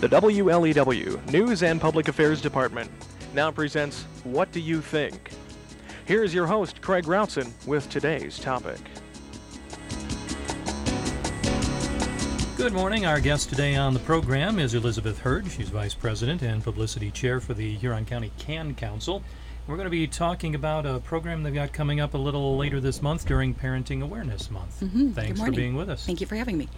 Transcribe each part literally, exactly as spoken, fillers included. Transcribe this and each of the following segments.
The W L E W News and Public Affairs Department now presents What Do You Think? Here's your host, Craig Routson, with today's topic. Good morning. Our guest today on the program is Elizabeth Hurd. She's Vice President and Publicity Chair for the Huron County Can Council. We're going to be talking about a program they've got coming up a little later this month during Parenting Awareness Month. Mm-hmm. Thanks for being with us. Thank you for having me.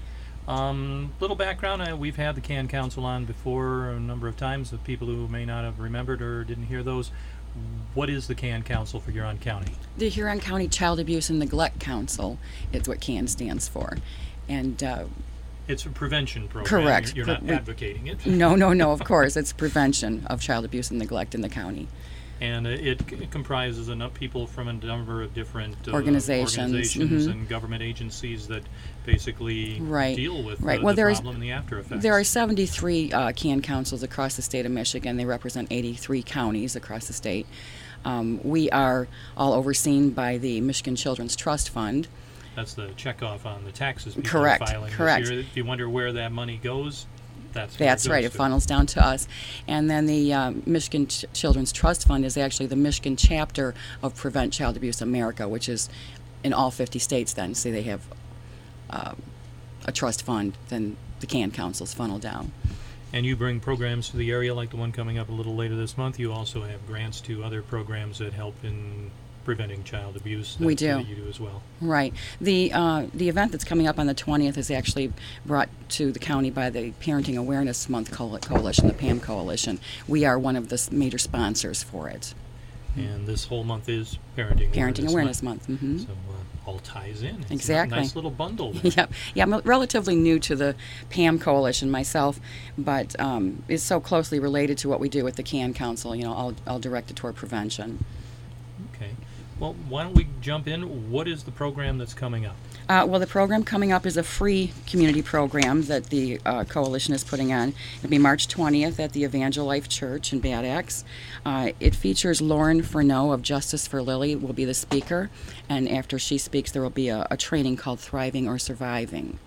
Um, little background, uh, we've had the Can Council on before a number of times of people who may not have remembered or didn't hear those. What is the Can Council for Huron County? The Huron County Child Abuse and Neglect Council is what CAN stands for. And uh, it's a prevention program. Correct. You're, you're not advocating it. No, no, no, of course. It's prevention of child abuse and neglect in the county. And it, it comprises enough people from a number of different uh, organizations, organizations mm-hmm. and government agencies that basically right. deal with right. the, well, the there problem is, and the after effects. There are seventy-three uh, CAN councils across the state of Michigan. They represent eighty-three counties across the state. Um, we are all overseen by the Michigan Children's Trust Fund. That's the checkoff on the taxes people correct, are filing correct. this year. If you wonder where that money goes, that's That's it right. It to. funnels down to us. And then the um, Michigan Ch- Children's Trust Fund is actually the Michigan chapter of Prevent Child Abuse America, which is in all fifty states then. So they have uh, a trust fund, then the CAN councils funnel down. And you bring programs to the area like the one coming up a little later this month. You also have grants to other programs that help in preventing child abuse. We do. You do as well. Right. The uh, the event that's coming up on the twentieth is actually brought to the county by the Parenting Awareness Month Coal- Coalition, the PAM Coalition. We are one of the s- major sponsors for it. And this whole month is Parenting, Parenting Awareness, Awareness Month. Month. Mm-hmm. So uh, all ties in. It's Exactly. a nice little bundle there. Yeah, yeah. I'm relatively new to the PAM Coalition myself, but um, is so closely related to what we do with the CAN Council. You know, all, all directed toward prevention. Okay. Well, why don't we jump in? What is the program that's coming up? Uh, well, the program coming up is a free community program that the uh, coalition is putting on. It'll be March twentieth at the Evangel Life Church in Bad Axe. Uh, it features Lauren Furneaux of Justice for Lily will be the speaker, and after she speaks, there will be a, a training called Thriving or Surviving.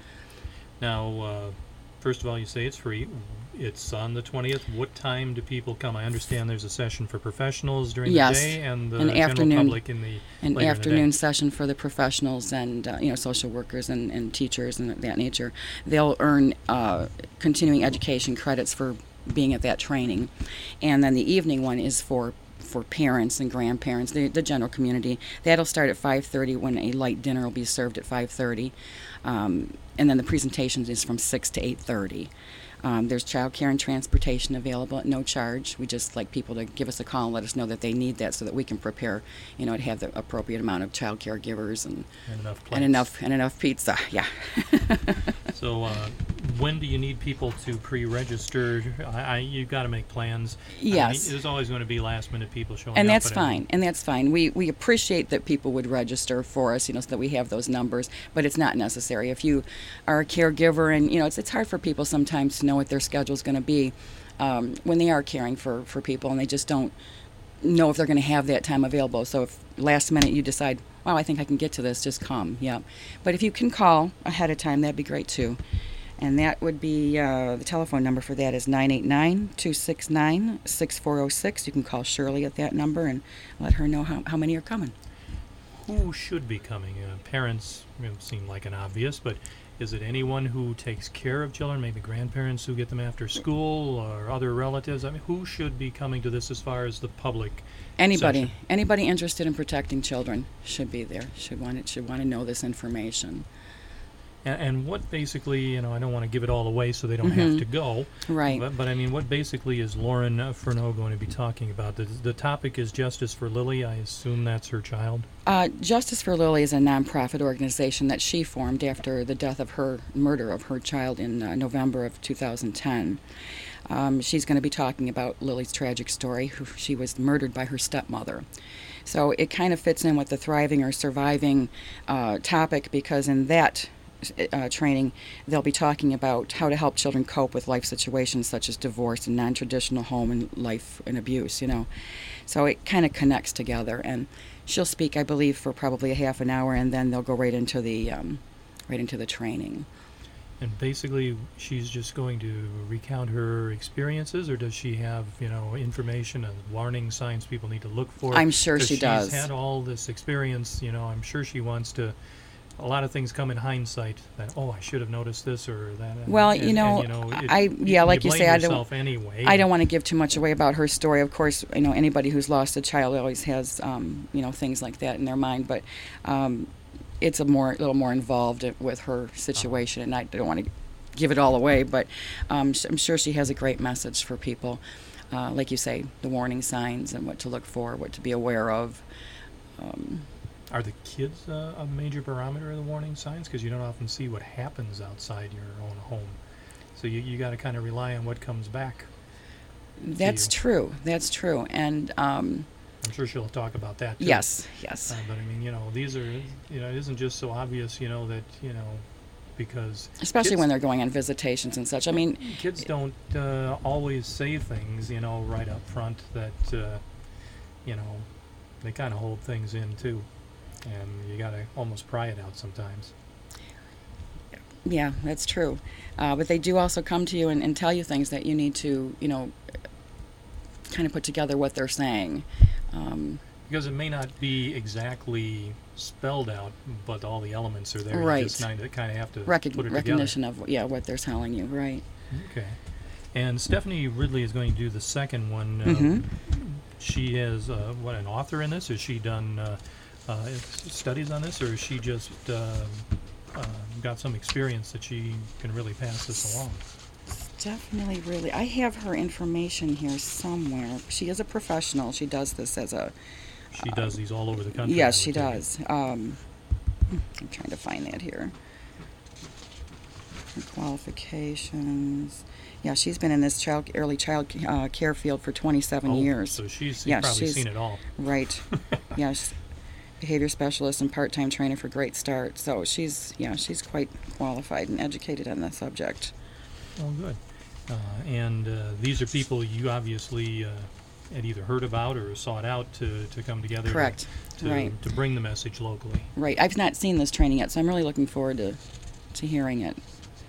Now, uh, first of all, you say it's free. It's on the twentieth. What time do people come? I understand there's a session for professionals during yes. the day and the An general afternoon, public in the an later afternoon in the day. session for the professionals and uh, you know social workers and, and teachers and that nature. They'll earn uh, continuing education credits for being at that training, and then the evening one is for for parents and grandparents, the, the general community. That'll start at five thirty when a light dinner will be served at five thirty, um, and then the presentations is from six to eight thirty. Um, there's child care and transportation available at no charge. We just like people to give us a call and let us know that they need that so that we can prepare, you know, to have the appropriate amount of child care givers and And enough plates. and enough and enough pizza. Yeah. So, uh, when do you need people to pre-register? I, I, you've got to make plans. Yes. I mean, there's always going to be last-minute people showing And up. that's but I mean, fine. And that's fine. We we appreciate that people would register for us, you know, so that we have those numbers. But it's not necessary. If you are a caregiver, and you know, it's it's hard for people sometimes to know what their schedule is going to be um, when they are caring for for people, and they just don't know if they're going to have that time available. So if last minute you decide, wow, I think I can get to this, just come. Yeah. But if you can call ahead of time, that'd be great too. And that would be, uh, the telephone number for that is nine eight nine, two six nine, six four zero six. You can call Shirley at that number and let her know how, how many are coming. who should be coming? Uh, parents, it seem like an obvious, but is it anyone who takes care of children, maybe grandparents who get them after school or other relatives? I mean, who should be coming to this as far as the public? Anybody, session? anybody interested in protecting children should be there. Should want it. Should want to know this information. And, and what basically, you know, I don't want to give it all away so they don't Mm-hmm. have to go. Right. But, but I mean, what basically is Lauren uh, Furneaux going to be talking about? The, the topic is Justice for Lily. I assume that's her child. Uh, Justice for Lily is a nonprofit organization that she formed after the death of her murder of her child in uh, November of two thousand ten. Um, she's going to be talking about Lily's tragic story. Who she was murdered by her stepmother. So it kind of fits in with the thriving or surviving uh, topic, because in that uh, training they'll be talking about how to help children cope with life situations such as divorce and non-traditional home and life and abuse. You know, so it kind of connects together. And she'll speak, I believe, for probably a half an hour, and then they'll go right into the um, right into the training. And basically, she's just going to recount her experiences, or does she have, you know, information and warning signs people need to look for? I'm sure 'Cause she she's does. had all this experience, you know, I'm sure she wants to, a lot of things come in hindsight that, oh, I should have noticed this or that. and- Well, and- you know, and, you know it- I- yeah, like you blame say, I don't- yourself anyway. I don't want to give too much away about her story. Of course, you know, anybody who's lost a child always has, um, you know, things like that in their mind. But um, it's a more, little more involved with her situation, and I don't want to give it all away. But um, sh- I'm sure she has a great message for people, uh, like you say, the warning signs and what to look for, what to be aware of. Um, Are the kids uh, a major barometer of the warning signs? Because you don't often see what happens outside your own home. So you, you got to kind of rely on what comes back. that's you. true. That's true. And um, I'm sure she'll talk about that too. yes, yes. Uh, but I mean, you know, these are, you know, it isn't just so obvious, you know, that, you know, because Especially kids, when they're going on visitations and such. I mean, kids don't uh, always say things, you know, right up front that, uh, you know, they kind of hold things in too. And you got to almost pry it out sometimes. yeah, that's true. Uh, but they do also come to you and, and tell you things that you need to, you know, kind of put together what they're saying. Um, Because it may not be exactly spelled out, but all the elements are there. Right. You just kind of, kind of have to recog- put it recognition of yeah what they're telling you, right? together. Okay. And Stephanie Ridley is going to do the second one. Uh, Mhm. She is, uh, what, an author in this? Has she done uh, uh, s- studies on this, or has she just uh, uh, got some experience that she can really pass this along? Definitely, really. I have her information here somewhere. She is a professional. She does this as a. She does these all over the country. I Yes, would she take it. does. Um, I'm trying to find that here. Her qualifications. Yeah, she's been in this child early child uh, care field for twenty-seven Oh, years. So she's Yeah, probably she's- seen it all. Right. Yes. Behavior specialist and part-time trainer for Great Start. So she's yeah she's quite qualified and educated on the subject. Oh, good. Uh, and uh, these are people you obviously uh, had either heard about or sought out to, to come together. to- Correct. To, Right. to bring the message locally. Right. I've not seen this training yet, so I'm really looking forward to to hearing it.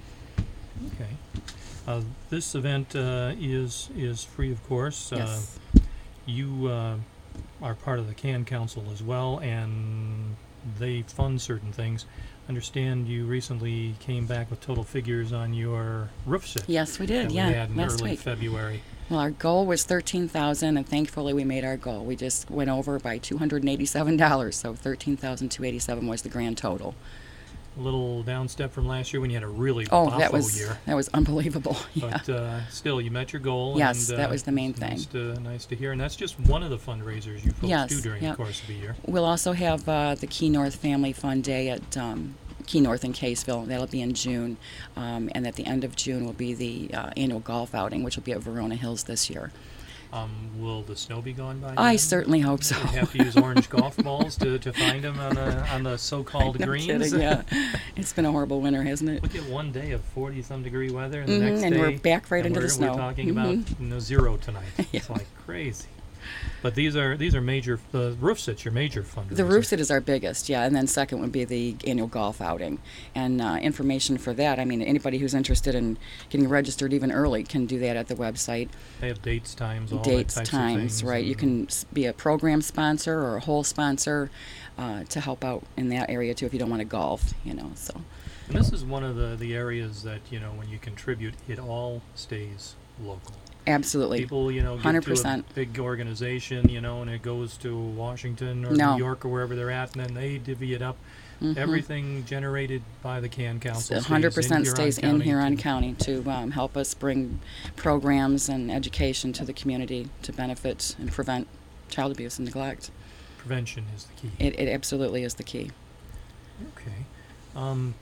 Okay. Uh, this event uh, is is free, of course. Yes. Uh, you uh, are part of the CAN Council as well, and they fund certain things. Understand you recently came back with total figures on your roof sit. Yes, we did. that Yeah, we had in last early week. February. Well, our goal was thirteen thousand, and thankfully we made our goal. We just went over by two hundred and eighty-seven dollars, so thirteen thousand two eighty-seven was the grand total. A little down step from last year when you had a really Oh, boffo that was year. that was unbelievable. Yeah. But uh, still, you met your goal. Yes, and, that uh, was the main it's thing. Nice to, nice to hear. And that's just one of the fundraisers you folks Yes, do during yep. the course of the year. We'll also have uh, the Key North Family Fun Day at um, Key North in Caseville. That'll be in June, um, and at the end of June will be the uh, annual golf outing, which will be at Verona Hills this year. Um, will the snow be gone by I then? certainly hope so. You have to use orange golf balls to, to find them on the on the so-called No greens. kidding, yeah. It's been a horrible winter, hasn't it? We get one day of forty-some degree weather, and the Mhm, next and day, we're back right and into the we're, snow. We're talking Mhm. about you know, zero tonight. It's Yeah. like crazy. But these are these are major. The roof sit's your major fundraiser. The roof sit is our biggest, yeah, and then second would be the annual golf outing. And uh, information for that, I mean, anybody who's interested in getting registered even early can do that at the website. They have dates, times, all Dates, that types times, of things. right? You and- can s- be a program sponsor or a whole sponsor uh, to help out in that area too if you don't want to golf, you know. So And this is one of the, the areas that, you know, when you contribute, it all stays local. absolutely, People, you know, one get hundred to a percent. big organization, you know, and it goes to Washington or No. New York or wherever they're at, and then they divvy it up. Mhm. Everything generated by the CAN Council one hundred percent stays stays in in Huron Huron County. County to um, help us bring programs and education to the community to benefit and prevent child abuse and neglect. Prevention is the key. It, it absolutely is the key. Okay. Um,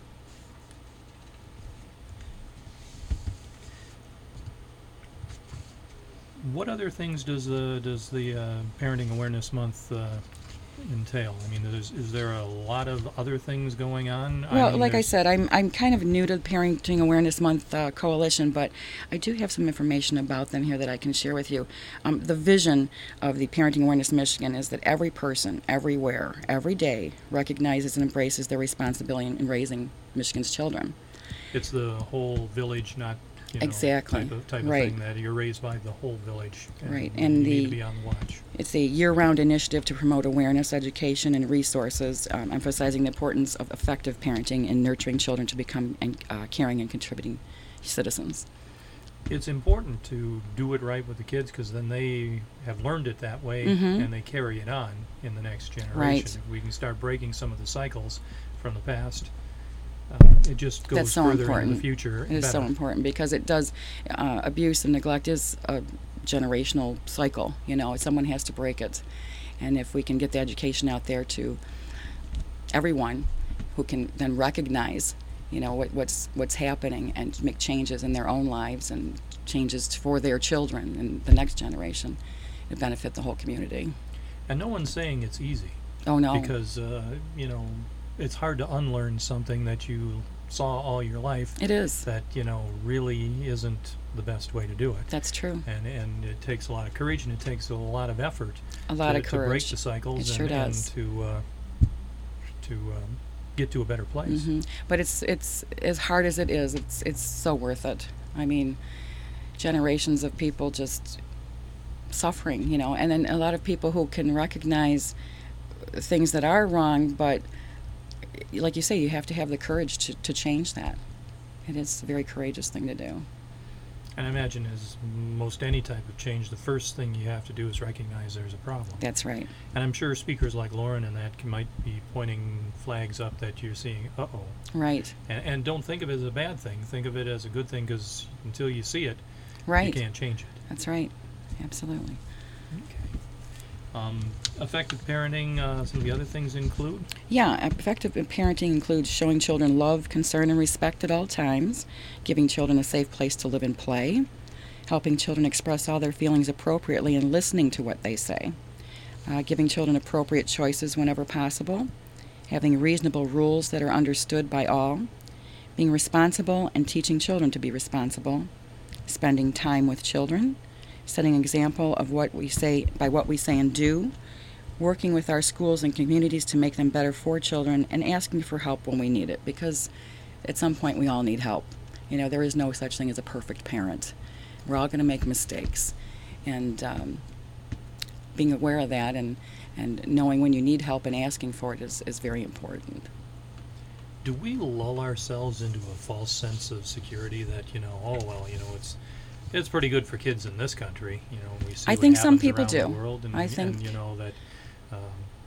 what other things does the does the uh, Parenting Awareness Month uh, entail? I mean, is, is there a lot of other things going on? Well, mean, like I there's- said, I'm I'm kind of new to the Parenting Awareness Month uh, coalition, but I do have some information about them here that I can share with you. Um, the vision of the Parenting Awareness Michigan is that every person, everywhere, every day recognizes and embraces their responsibility in, in raising Michigan's children. It's the whole village, not you know, Exactly. type of type Right. of thing that you're raised by the whole village. Right. you And need the- to be on the watch. It's a year-round initiative to promote awareness, education, and resources, um, emphasizing the importance of effective parenting and nurturing children to become and, uh, caring and contributing citizens. It's important to do it right with the kids because then they have learned it that way Mhm. and they carry it on in the next generation. Right. If we can start breaking some of the cycles from the past, uh, it just goes That's so further into important. the future. It is so better. important because it does, uh, abuse and neglect is a generational cycle. You know, someone has to break it. And if we can get the education out there to everyone who can then recognize, you know, what, what's what's happening and make changes in their own lives and changes for their children and the next generation, it benefit the whole community. And no one's saying it's easy Oh no. because, uh, you know, it's hard to unlearn something that you saw all your life It is. that, you know, really isn't the best way to do it. That's true. And, and it takes a lot of courage and it takes a lot of effort A lot to, of to break courage. the cycles It sure and, and does. to uh, to um, get to a better place. hmm But it's it's as hard as it is. It's it's so worth it. I mean, generations of people just suffering, you know, and then a lot of people who can recognize things that are wrong, but like you say, you have to have the courage to, to change that. It is a very courageous thing to do. And I imagine, as most any type of change, the first thing you have to do is recognize there's a problem. That's right. And I'm sure speakers like Lauren and that can, might be pointing flags up that you're seeing, uh-oh. Right. And, and don't think of it as a bad thing. Think of it as a good thing because until you see it, Right. you can't change it. That's right. Absolutely. Okay. Um, effective parenting, uh, some of the other things include? Yeah, effective parenting includes showing children love, concern, and respect at all times, giving children a safe place to live and play, helping children express all their feelings appropriately and listening to what they say, uh, giving children appropriate choices whenever possible, having reasonable rules that are understood by all, being responsible and teaching children to be responsible, spending time with children, setting an example of what we say by what we say and do, working with our schools and communities to make them better for children, and asking for help when we need it, because at some point we all need help. You know, there is no such thing as a perfect parent. We're all going to make mistakes. And um, being aware of that and, and knowing when you need help and asking for it is, is very important. Do we lull ourselves into a false sense of security that, you know, oh, well, you know, it's it's pretty good for kids in this country, you know, we see I what think some happens people around do. the world and, I think- and you know, that um,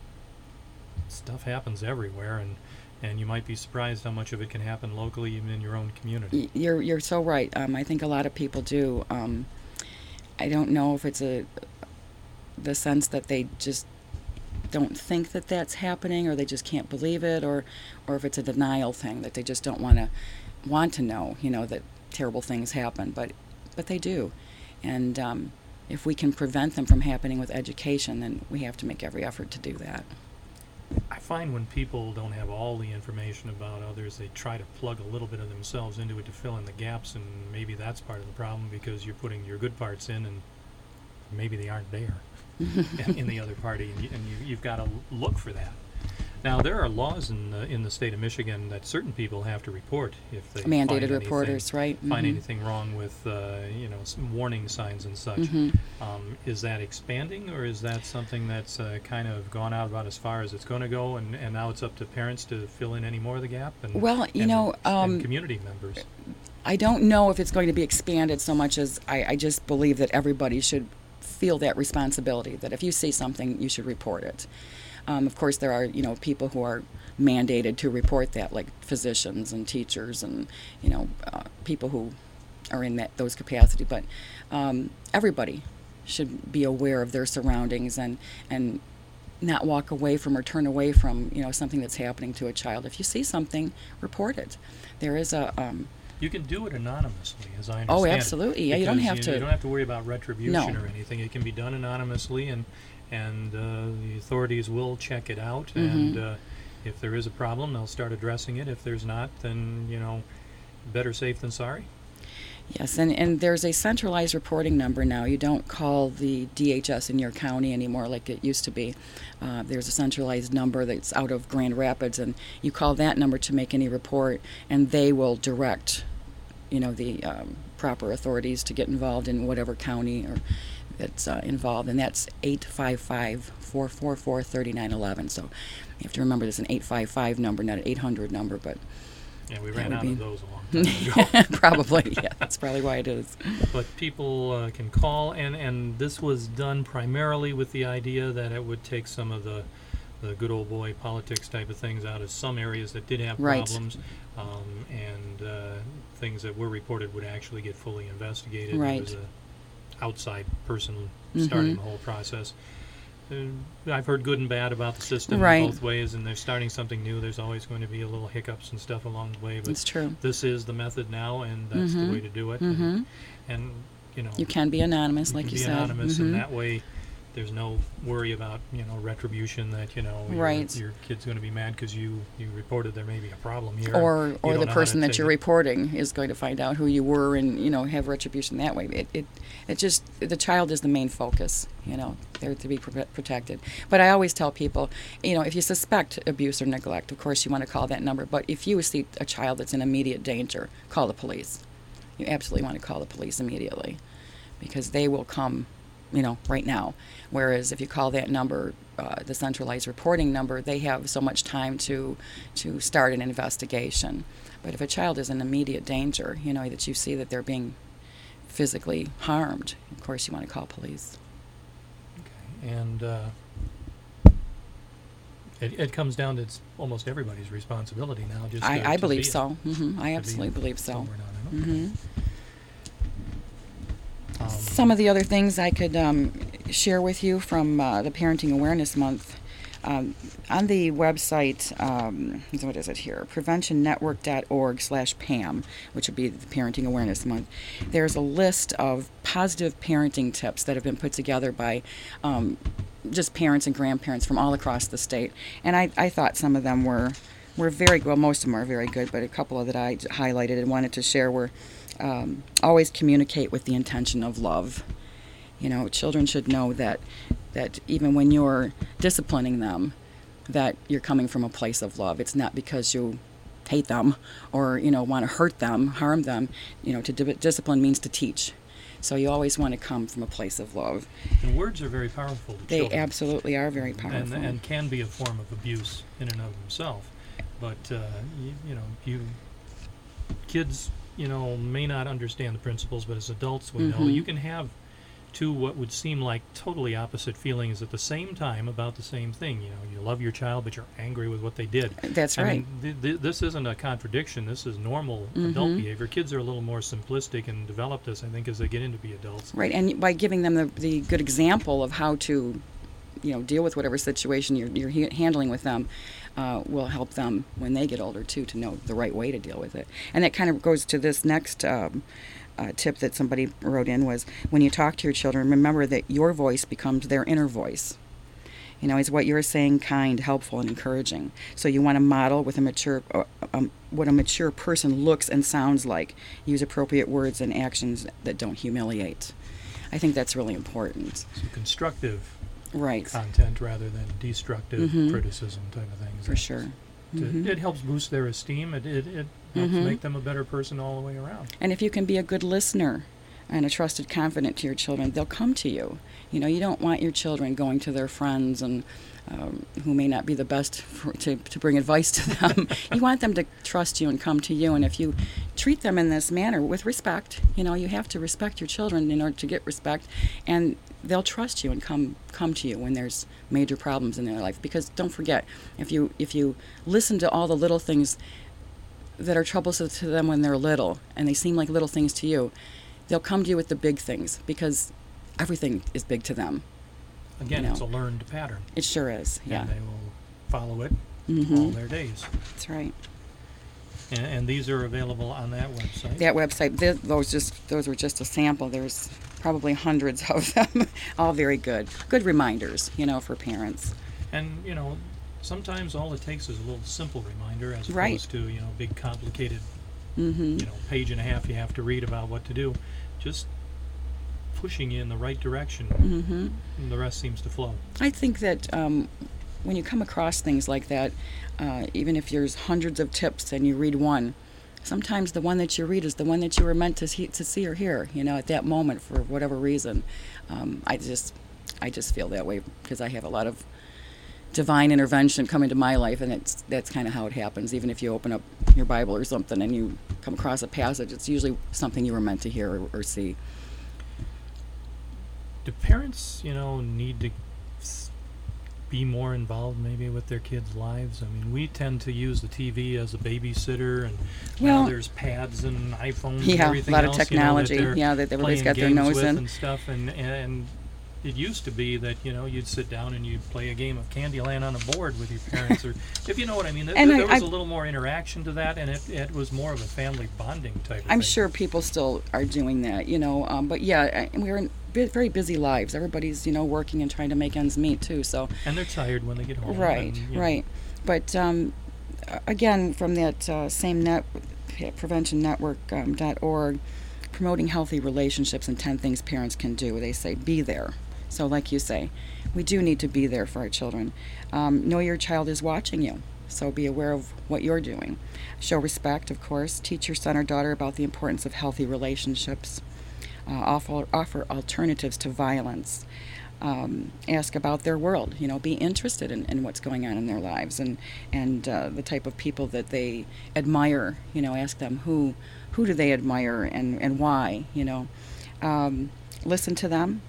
stuff happens everywhere and, and you might be surprised how much of it can happen locally, even in your own community. Y- You're you're so right. Um, I think a lot of people do. Um, I don't know if it's a the sense that they just don't think that that's happening, or they just can't believe it, or or if it's a denial thing that they just don't want to want to know. You know that terrible things happen, but but they do, and um, if we can prevent them from happening with education, then we have to make every effort to do that. I find when people don't have all the information about others, they try to plug a little bit of themselves into it to fill in the gaps, and maybe that's part of the problem because you're putting your good parts in and maybe they aren't there in, in the other party, and, you, and you, you've got to look for that. Now, there are laws in the, in the state of Michigan that certain people have to report if they find Mandated anything, reporters, right? find Mhm. anything wrong with, uh, you know, some warning signs and such. Mhm. Um, is that expanding, or is that something that's uh, kind of gone out about as far as it's going to go, and, and now it's up to parents to fill in any more of the gap? And, Well, you and, know, um, and community members. I don't know if it's going to be expanded so much as I, I just believe that everybody should feel that responsibility, that if you see something, you should report it. Um, of course, there are, you know, people who are mandated to report that, like physicians and teachers and, you know, uh, people who are in that those capacity. But um, everybody should be aware of their surroundings and, and not walk away from or turn away from, you know, something that's happening to a child. If you see something, report it. There is a... Um, You can do it anonymously, as I understand Oh, it, absolutely. Yeah, you don't because have to- You don't have to worry about retribution No. or anything. It can be done anonymously, and and uh, the authorities will check it out. Mhm. And uh, if there is a problem, they'll start addressing it. If there's not, then you know, better safe than sorry. Yes, and, and there's a centralized reporting number now. You don't call the D H S in your county anymore like it used to be. Uh, there's a centralized number that's out of Grand Rapids, and you call that number to make any report, and they will direct, you know, the um, proper authorities to get involved in whatever county or that's uh, involved, and that's eight five five, four four four, three nine one one. So you have to remember there's an eight five five number, not an eight hundred number, but Yeah, we that ran would out be- of those a long time ago. probably, yeah, that's probably why it is. But people uh, can call, and, and this was done primarily with the idea that it would take some of the the good old boy politics type of things out of some areas that did have Right. problems, um, and uh, things that were reported would actually get fully investigated. Right. There was a outside person Mhm. starting the whole process. Uh, I've heard good and bad about the system Right. both ways, and they're starting something new. There's always going to be a little hiccups and stuff along the way, but It's true. this is the method now, and that's Mhm. the way to do it. Mm-hmm. And, and you know, You can be anonymous, like can you be said. anonymous, Mhm. and that way there's no worry about, you know, retribution that, you know, your- Right. your, kid's going to be mad because you, you reported there may be a problem here. Or You or don't the know how to person that take you're it. reporting is going to find out who you were and, you know, have retribution that way. It it, it just, the child is the main focus, you know, they're to be pro- protected. But I always tell people, you know, if you suspect abuse or neglect, of course you want to call that number. But if you see a child that's in immediate danger, call the police. You absolutely want to call the police immediately because they will come, you know, right now. Whereas if you call that number, uh, the centralized reporting number, they have so much time to to start an investigation. But if a child is in immediate danger, you know, that you see that they're being physically harmed, of course you want to call police. Okay. And uh, it, it comes down to it's almost everybody's responsibility now. Just to, I, I to believe be it, so. hmm I to be absolutely believe so. somewhere down there. hmm Um, Some of the other things I could um, share with you from uh, the Parenting Awareness Month. Um, on the website, um, what is it here? prevention network dot org slash Pam, which would be the Parenting Awareness Month. There's a list of positive parenting tips that have been put together by um, just parents and grandparents from all across the state. And I, I thought some of them were, were very good. Well, most of them are very good, but a couple of that I j- highlighted and wanted to share were um, always communicate with the intention of love. You know, children should know that that even when you're disciplining them, that you're coming from a place of love. It's not because you hate them or, you know, want to hurt them, harm them. You know, to di- discipline means to teach. So you always want to come from a place of love. and words are very powerful to They children. absolutely are very powerful. And, and can be a form of abuse in and of themselves. But, uh, you, you know, you kids, you know, may not understand the principles, but as adults we know Mhm. you can have two what would seem like totally opposite feelings at the same time about the same thing. You know, you love your child, but you're angry with what they did. That's I right. mean, th- th- this isn't a contradiction. This is normal adult Mhm. behavior. Kids are a little more simplistic and develop this, I think, as they get into be adults. Right, and by giving them the, the good example of how to, you know, deal with whatever situation you're, you're he- handling with them, uh, will help them when they get older too to know the right way to deal with it. And that kind of goes to this next um, uh, tip that somebody wrote in was when you talk to your children, remember that your voice becomes their inner voice. You know, is what you're saying kind, helpful, and encouraging. So you want to model with a mature, uh, um, what a mature person looks and sounds like. Use appropriate words and actions that don't humiliate. I think that's really important. So constructive Right. content rather than destructive Mhm. criticism type of things. For sure. It, Mhm. it helps boost their esteem. It, it, it helps Mhm. make them a better person all the way around. And if you can be a good listener and a trusted confidant to your children, they'll come to you. You know, you don't want your children going to their friends and um, who may not be the best for, to, to bring advice to them. You want them to trust you and come to you. And if you treat them in this manner with respect, you know, you have to respect your children in order to get respect. And they'll trust you and come come to you when there's major problems in their life. Because don't forget, if you if you listen to all the little things that are troublesome to them when they're little, and they seem like little things to you, they'll come to you with the big things because everything is big to them. Again, You know. it's a learned pattern. It sure is. Yeah, And they will follow it all Mhm. their days. that's right. And, and these are available on that website. That website, th- those just those were just a sample. There's probably hundreds of them, all very good, good reminders, you know, for parents. And, you know, sometimes all it takes is a little simple reminder as opposed Right. to, you know, big complicated Mm-hmm. you know, page and a half you have to read about what to do. Just pushing you in the right direction, Mm-hmm. and the rest seems to flow. I think that um, when you come across things like that, uh, even if there's hundreds of tips and you read one, sometimes the one that you read is the one that you were meant to see, to see or hear, you know, at that moment for whatever reason. Um, I just, I just feel that way because I have a lot of divine intervention come into my life, and it's that's kind of how it happens. Even if you open up your Bible or something and you come across a passage, it's usually something you were meant to hear or, or see. Do parents, you know, need to s- be more involved maybe with their kids' lives? I mean, we tend to use the T V as a babysitter, and now Well, there's pads and iPhones and Yeah, a everything lot of else, technology. you know, that Yeah, they're that everybody's playing got their games nose with in. and stuff, and and it used to be that, you know, you'd sit down and you'd play a game of Candyland on a board with your parents, or if you know what I mean. There, And there I- was I- a little more interaction to that, and it, it was more of a family bonding type of I'm thing. sure people still are doing that, you know. Um, but yeah, I, we're in bu- very busy lives. Everybody's, you know, working and trying to make ends meet too. So And they're tired when they get home. right, and, you know, right. But um, a- again, from that uh, same net, prevention network um, dot org, promoting healthy relationships and ten things parents can do. They say be there. So like you say, we do need to be there for our children. Um, know your child is watching you. So be aware of what you're doing. Show respect, of course. Teach your son or daughter about the importance of healthy relationships. Uh, offer, offer alternatives to violence. Um, ask about their world. You know, be interested in, in what's going on in their lives and and uh, the type of people that they admire. You know, ask them who who do they admire and, and why. You know, um, listen to them.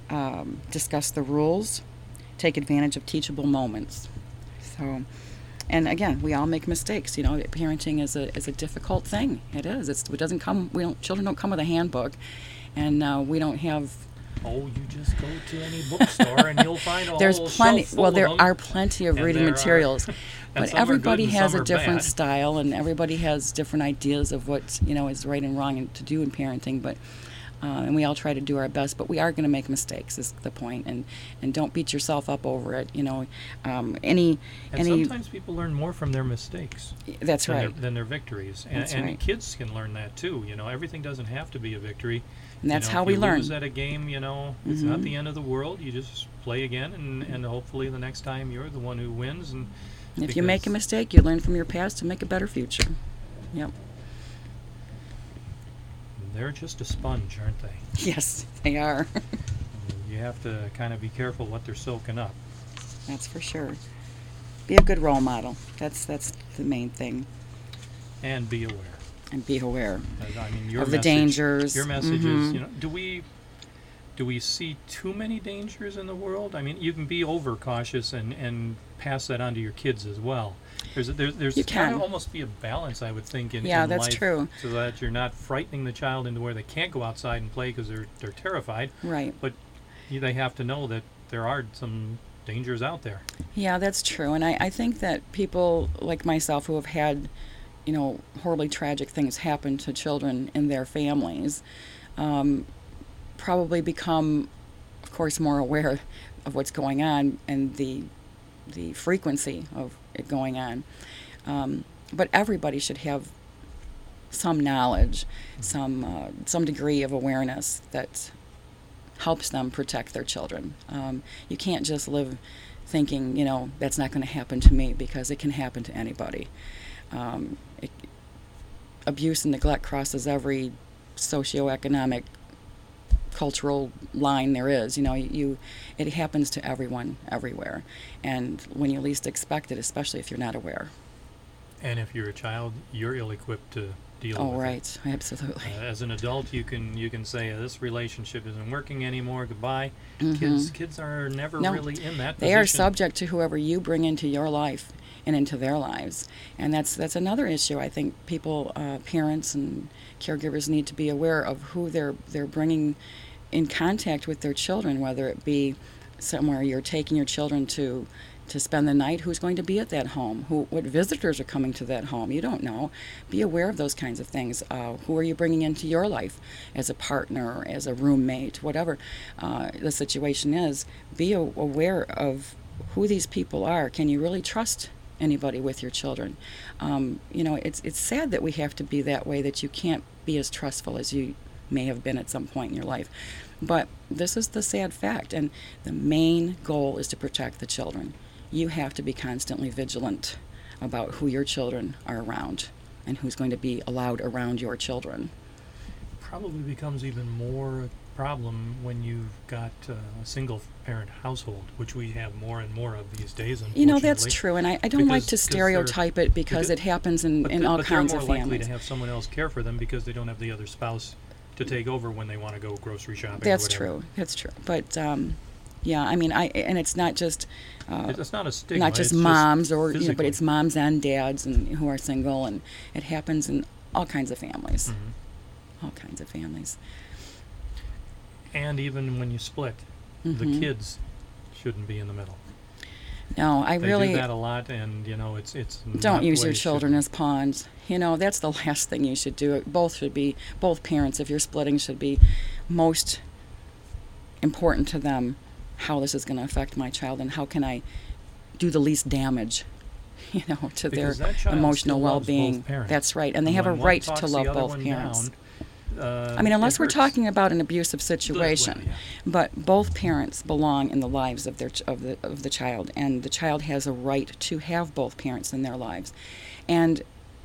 Um, discuss the rules. Take advantage of teachable moments. So. And again, we all make mistakes. You know, parenting is a is a difficult thing. It is. It's, it doesn't come. We don't. Children don't come with a handbook, and uh, we don't have. Oh, you just go to any bookstore and you'll find a There's whole plenty. shelf full Well, of there them. are plenty of And reading there are- materials, and but some are good everybody and has some a are different bad. style, and everybody has different ideas of what you know is right and wrong and to do in parenting. But uh, and we all try to do our best, but we are going to make mistakes. Is the point, and and don't beat yourself up over it. You know, um, any And any. sometimes people learn more from their mistakes That's than, right. their, than their victories. And, That's and right. kids can learn that too. You know, everything doesn't have to be a victory. And that's you know, how if we you learn. lose at a game, you know, it's not Mhm. the end of the world. You just play again, and, and hopefully the next time you're the one who wins. And And if you make a because- mistake, you learn from your past to make a better future. Yep. They're just a sponge, aren't they? Yes, they are. You have to kind of be careful what they're soaking up. That's for sure. Be a good role model. That's that's the main thing. And be aware. And be aware. Uh, I mean, your Of the message, dangers. Your message is, Mhm. you know, do we do we see too many dangers in the world? I mean, you can be overcautious and and pass that on to your kids as well. There's a, there's there's You kind of can. almost be a balance, I would think, in, Yeah, in that's life, true. so that you're not frightening the child into where they can't go outside and play because they're they're terrified. Right. But you, they have to know that there are some dangers out there. Yeah, that's true. And I, I think that people like myself who have had, you know, horribly tragic things happen to children in their families, um, probably become, of course, more aware of what's going on and the the frequency of it going on. Um, but everybody should have some knowledge, some uh, some degree of awareness that helps them protect their children. Um, you can't just live thinking, you know, that's not going to happen to me, because it can happen to anybody. Um, it, abuse and neglect crosses every socioeconomic, cultural line there is. You know, you it happens to everyone, everywhere, and when you least expect it, especially if you're not aware. And if you're a child, you're ill-equipped to deal Oh, with it. right, absolutely. Uh, as an adult, you can you can say uh, this relationship isn't working anymore. Goodbye. Mhm. Kids kids are never No, really in that. They are position. subject to whoever you bring into your life and into their lives, and that's that's another issue. I think people, uh, parents and caregivers, need to be aware of who they're they're bringing in contact with their children. Whether it be somewhere you're taking your children to to spend the night, who's going to be at that home, who what visitors are coming to that home. You don't know. Be aware of those kinds of things. Uh, who are you bringing into your life as a partner, as a roommate, whatever uh, the situation is. Be a- aware of who these people are. Can you really trust anybody with your children. Um, you know, it's it's sad that we have to be that way, that you can't be as trustful as you may have been at some point in your life. But this is the sad fact, and the main goal is to protect the children. You have to be constantly vigilant about who your children are around and who's going to be allowed around your children. Probably becomes even more a problem when you've got uh, a single parent household, which we have more and more of these days. You know, that's true, and I, I don't because, like to stereotype it because, because it happens in, in all kinds of families. But they're more likely to have someone else care for them because they don't have the other spouse to take over when they want to go grocery shopping. That's or whatever. true. That's true. But um, yeah, I mean, I and it's not just uh, it's not a stigma. Not just it's moms, just or you know, but physically. it's moms and dads and who are single, and it happens in all kinds of families. Mm-hmm. All kinds of families. And even when you split, Mm-hmm. the kids shouldn't be in the middle. No, I they really do that a lot, and you know, it's it's. don't not use the way your it should children be. as pawns. You know, that's the last thing you should do. Both should be, both parents, if you're splitting, should be most important to them. How this is going to affect my child, and how can I do the least damage, you know, to Because their that child emotional still loves both well-being. parents. That's right, and they And have a when one right talks to the love other both one parents. down, uh, I mean, unless it we're hurts. talking about an abusive situation, Well, yeah. but both parents belong in the lives of their ch- of the of the child, and the child has a right to have both parents in their lives, and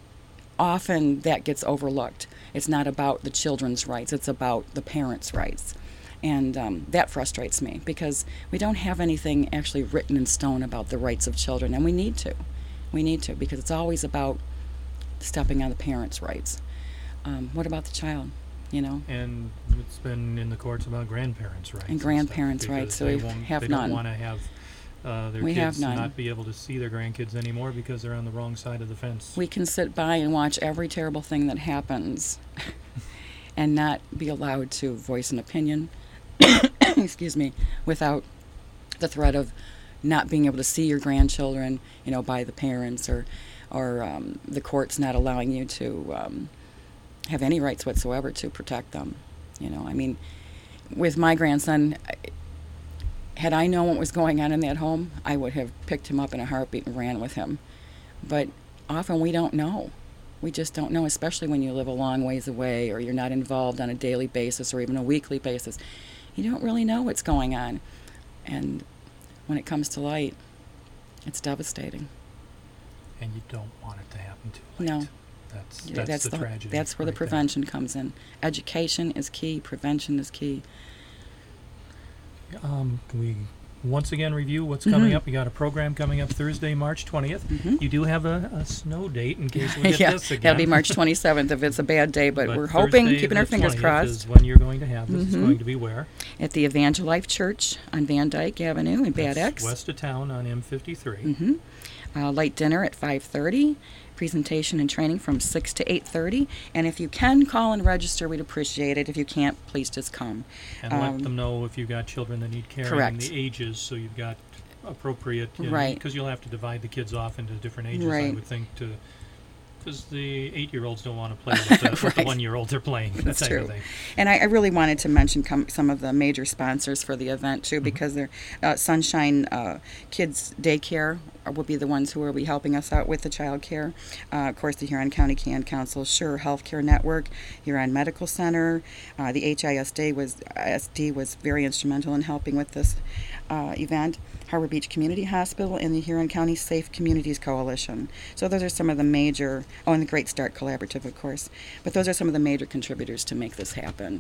often that gets overlooked. It's not about the children's rights; it's about the parents' rights, and um, that frustrates me because we don't have anything actually written in stone about the rights of children, and we need to. We need to, because it's always about stepping on the parents' rights. Um, what about the child? You know, And it's been in the courts about grandparents' rights. And stuff, grandparents' rights, because so they we won't- have they none. don't want to have uh, their We have kids none. not be able to see their grandkids anymore because they're on the wrong side of the fence. we can sit by and watch every terrible thing that happens and not be allowed to voice an opinion, excuse me, without the threat of not being able to see your grandchildren, you know, by the parents, or or um, the courts not allowing you to um, have any rights whatsoever to protect them. You know, I mean, with my grandson, I- had I known what was going on in that home, I would have picked him up in a heartbeat and ran with him. But often we don't know. We just don't know, especially when you live a long ways away, or you're not involved on a daily basis or even a weekly basis. You don't really know what's going on. And when it comes to light, it's devastating. And you don't want it to happen too late. No. That's, Yeah, that's, the, the, tragedy. That's where the right there. prevention comes in. Education is key. Prevention is key. Um, can we once again review what's coming Mhm. up? You got a program coming up Thursday, March twentieth. Mhm. You do have a, a snow date in case we get yeah, this again. that'll be March twenty-seventh if it's a bad day, but, But we're hoping, Thursday keeping the our fingers twentieth crossed. is when you're going to have this. It's Mhm. going to be where? At the Evangelife Church on Van Dyke Avenue in Bad That's X. west of town on M fifty-three. Mm-hmm. Uh, light dinner at five thirty. Presentation and training from six to eight thirty. And if you can call and register, we'd appreciate it. If you can't, please just come. And Um, let them know if you've got children that need care correct. and the ages, so you've got appropriate. You know, Right. Because you'll have to divide the kids off into different ages, I Right. would think, to. Because the eight-year-olds don't want to play with the, with the Right. one-year-olds they're playing. That That's type true. of thing. And I, I really wanted to mention com- some of the major sponsors for the event, too, Mhm. because they're uh, Sunshine uh, Kids Daycare will be the ones who will be helping us out with the child care. Uh, of course, the Huron County Can Council, Sure Healthcare Network, Huron Medical Center. Uh, the H I S D was, S D was very instrumental in helping with this uh, event. Harbor Beach Community Hospital, and the Huron County Safe Communities Coalition. So those are some of the major, oh, and the Great Start Collaborative, of course. But those are some of the major contributors to make this happen.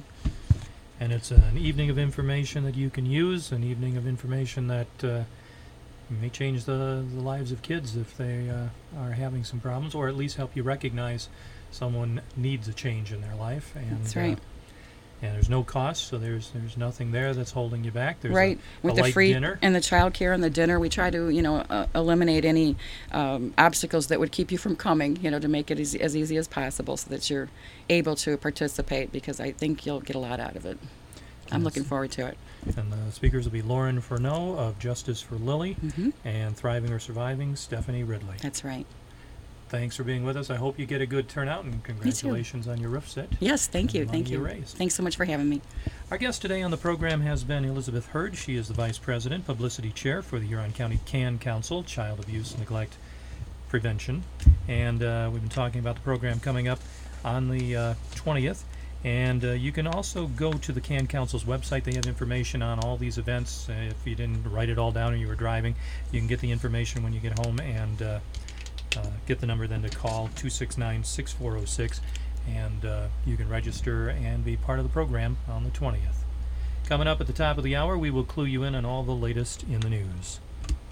And it's an evening of information that you can use, an evening of information that uh, may change the, the lives of kids if they uh, are having some problems, or at least help you recognize someone needs a change in their life. And, That's right. Uh, and there's no cost, so there's there's nothing there that's holding you back. There's right. a, With a the light free dinner. and the child care and the dinner, we try to, you know, uh, eliminate any um, obstacles that would keep you from coming, you know, to make it as, as easy as possible so that you're able to participate, because I think you'll get a lot out of it. I'm Yes. looking forward to it. And the speakers will be Lauren Furneaux of Justice for Lily, hmm and Thriving or Surviving, Stephanie Ridley. That's right. Thanks for being with us. I hope you get a good turnout, and congratulations on your roof set. Yes, thank and you. the money Thank you. raised. Thanks so much for having me. Our guest today on the program has been Elizabeth Hurd. She is the Vice President, Publicity Chair for the Huron County Can Council, Child Abuse, Neglect, prevention. And uh, we've been talking about the program coming up on the uh, twentieth. And uh, you can also go to the Can Council's website. They have information on all these events. Uh, if you didn't write it all down or you were driving, you can get the information when you get home and uh, uh, get the number then to call two six nine, six four zero six. And uh, you can register and be part of the program on the twentieth. Coming up at the top of the hour, we will clue you in on all the latest in the news.